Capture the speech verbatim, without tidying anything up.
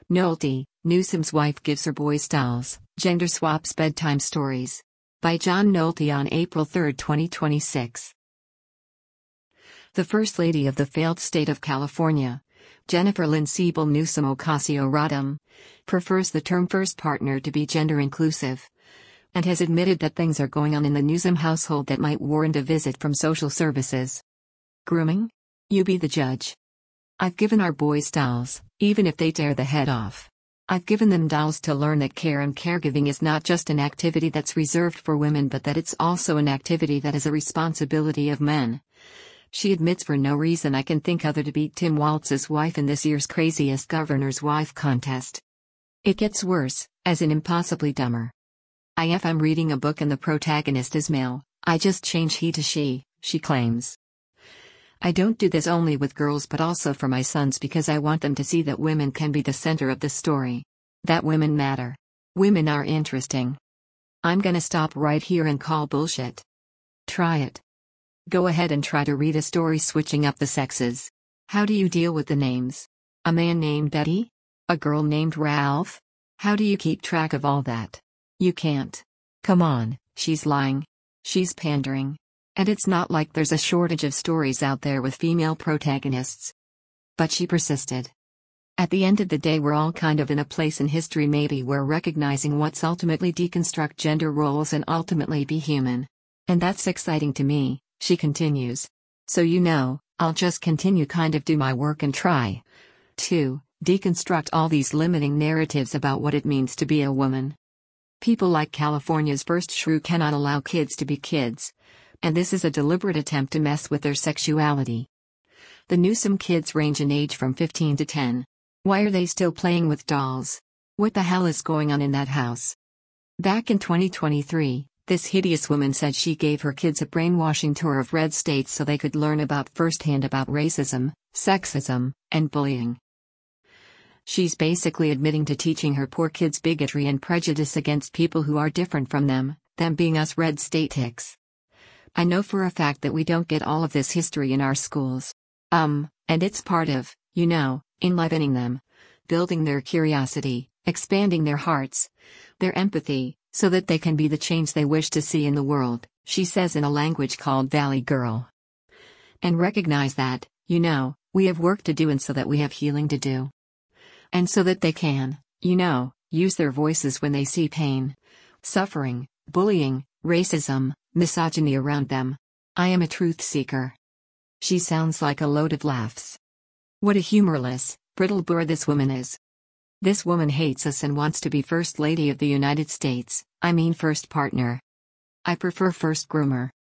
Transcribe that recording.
Nolte, Newsom's wife gives her boys dolls, gender swaps bedtime stories. By John Nolte on April third, twenty twenty-six. The First Lady of the failed state of California, Jennifer Lynn Siebel Newsom Ocasio-Rodham, prefers the term first partner to be gender inclusive, and has admitted that things are going on in the Newsom household that might warrant a visit from social services. Grooming? You be the judge. I've given our boys dolls, even if they tear the head off. I've given them dolls to learn that care and caregiving is not just an activity that's reserved for women but that it's also an activity that is a responsibility of men. She admits for no reason I can think other to beat Tim Walz's wife in this year's Craziest Governor's Wife contest. It gets worse, as in impossibly dumber. If I'm reading a book and the protagonist is male, I just change he to she, she claims. I don't do this only with girls but also for my sons because I want them to see that women can be the center of the story. That women matter. Women are interesting. I'm gonna stop right here and call bullshit. Try it. Go ahead and try to read a story switching up the sexes. How do you deal with the names? A man named Eddie? A girl named Ralph? How do you keep track of all that? You can't. Come on, she's lying. She's pandering. And it's not like there's a shortage of stories out there with female protagonists. But she persisted. At the end of the day, we're all kind of in a place in history maybe where recognizing what's ultimately deconstruct gender roles and ultimately be human. And that's exciting to me, she continues. So you know, I'll just continue kind of do my work and try to deconstruct all these limiting narratives about what it means to be a woman. People like California's first shrew cannot allow kids to be kids. And this is a deliberate attempt to mess with their sexuality. The Newsom kids range in age from fifteen to ten. Why are they still playing with dolls? What the hell is going on in that house? Back in twenty twenty-three, this hideous woman said she gave her kids a brainwashing tour of red states so they could learn about firsthand about racism, sexism, and bullying. She's basically admitting to teaching her poor kids bigotry and prejudice against people who are different from them, them being us red state ticks. I know for a fact that we don't get all of this history in our schools. Um, and it's part of, you know, enlivening them, building their curiosity, expanding their hearts, their empathy, so that they can be the change they wish to see in the world, she says in a language called Valley Girl. And recognize that, you know, we have work to do and so that we have healing to do. And so that they can, you know, use their voices when they see pain, suffering, bullying, racism, misogyny around them. I am a truth seeker. She sounds like a load of laughs. What a humorless, brittle bore this woman is. This woman hates us and wants to be First Lady of the United States, I mean first partner. I prefer first groomer.